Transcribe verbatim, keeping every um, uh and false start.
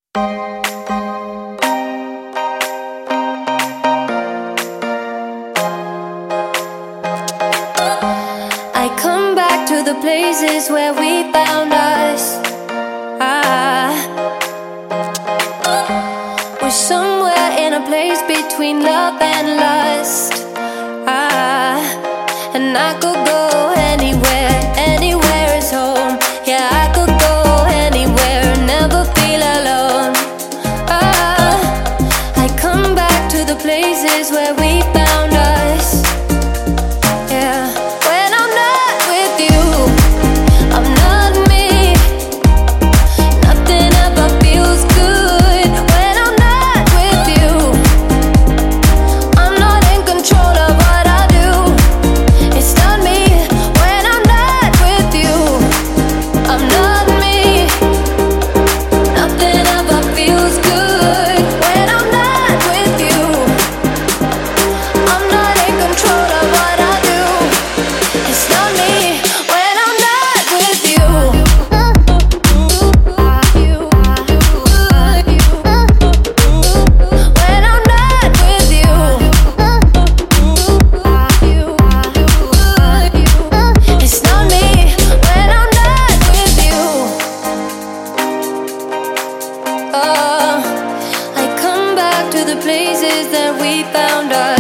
I come back to the places where we found us. Ah, we're somewhere in a place between love and lust. Ah, and I could go anywhere, anywhere is home. Yeah, I could go anywhere, never feel alone. Ah, I come back to the places where we found us. Yeah, when I'm not with you, I'm not me. Nothing ever feels good when I'm not with you. I'm not in control of what I do. It's not me when I'm not with you. I'm not me. Nothing ever feels good when I'm not with you. I'm not in control of what I do. It's not me when I'm not with you. When I'm not with you. It's not me when I'm not with you. Oh, I come back to the places that we found us.